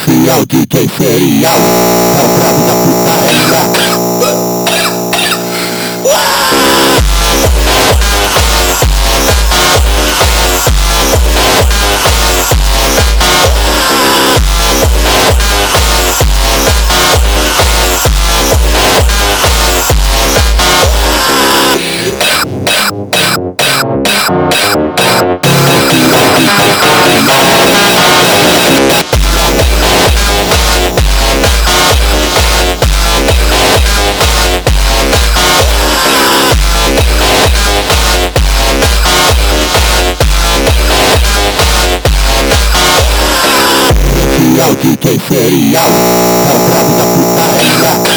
Esse é o DJ Serial, é o brabo da putaria. DJ Serial, é o brabo da putaria.